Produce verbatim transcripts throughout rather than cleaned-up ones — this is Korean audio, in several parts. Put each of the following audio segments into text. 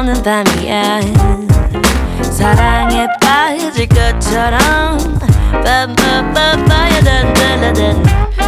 오는 밤이야. 사랑에 빠질 것처럼 빠빠빠빠야 단단하단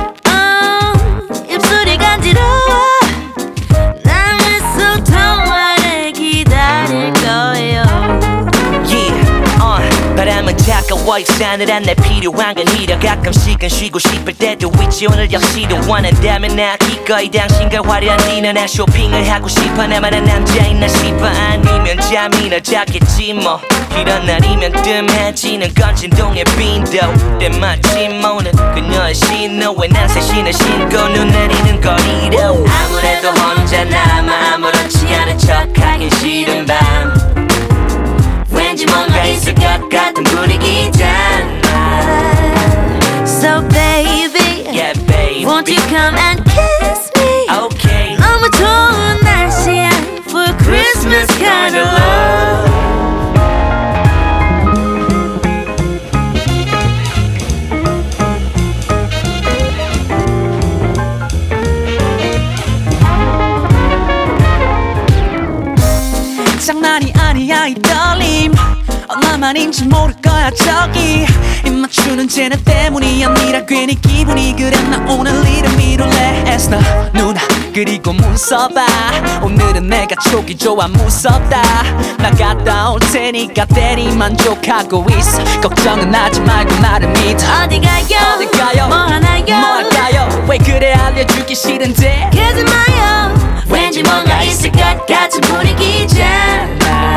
입술이 간지러워. 난 미소통화를 기다릴 거예요. Yeah, uh, 바람은 차가워 이 싸늘한 날 필요한 건 이라 가끔씩은 쉬고 싶을 때도 있지. 오늘 역시도 원한다면 나 기꺼이 당신과 화려한 디너나 쇼핑을 하고 싶어. 나만한 남자인 나 싶어. 아니면 잠이나 자겠지 뭐. 이런 날이면 뜸해지는 건 진동의 빈도 때마침 오는 그녀의 신호에 난 새 신을 신고 눈 내리는 거리로 아무래도 혼자 남아 아무렇지 않은 척하긴 싫은 밤. 왠지 뭔가 있을 것 같은 분위기잖아. So baby, yeah, baby, won't you come and kiss me? Okay. 너무 좋은 날씨야 for Christmas kind of love. 장난이 아니야 이 떨림. 얼마만인지 모를 거야 저기. 입 맞추는 쟤네 때문이 아니라 괜히 기분이 그래. 나 오늘 일을 미룰래. 애써 누나 그리고 문서봐. 오늘은 내가 촉이 좋아 무섭다. 나 갔다 올 테니까 대리 만족하고 있어. 걱정은 하지 말고 나를 믿어. 어디 가요? 어디 가요? 뭐 하나요? 뭐 할까요? 왜 그래 알려주기 싫은데. 가지 마요. 왠지 뭔가 있을 것 같은 분위기잖아.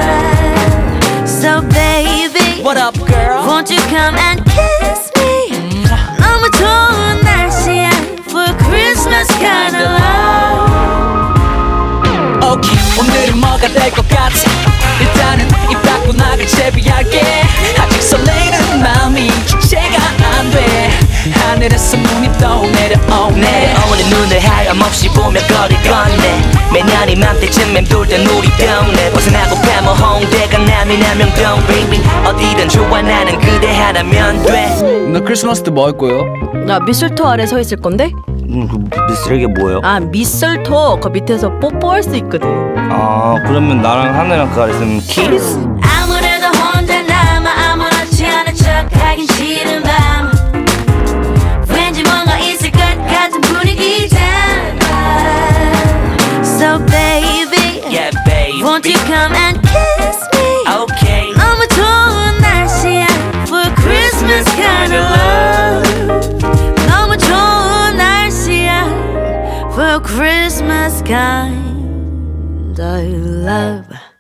So baby, What up girl? won't you come and kiss me? 음. 너무 좋은 날씨야 for Christmas kind of love. Okay, 오늘은 뭐가 될 것 같아. 일단은 입 닫고 나갈 채비할게. 아직 설레는 마음이 주체가 안 돼. 하늘에서 눈이 또 내려오네. 내려오는 눈을 하염없이 보며 거리 건네. 매년 이맘때쯤 맴돌던 우리 동네. 벗어나고 가면 홍대가 남이 남영동 baby. 어디든 좋아 나는 그대 하나면 돼. 나 크리스마스 때 뭐 할 거예요? 나 미술토 아래 서 있을 건데? 음, 그 미쓰레기 뭐예요? 아 미술토 그 밑에서 뽀뽀할 수 있거든. 아 그러면 나랑 하늘랑 그 아래 있으면 키스? 아무래도 혼자 남아 아무렇지 않은 척하긴 싫은 밤. 왠지 뭔가 있을 것 같은 분위기잖아. So baby, Yeah baby, won't you come and kiss me? Okay. 너무 좋은 날씨야 for Christmas kind of love. 너무 좋은 날씨야 for Christmas kind of love.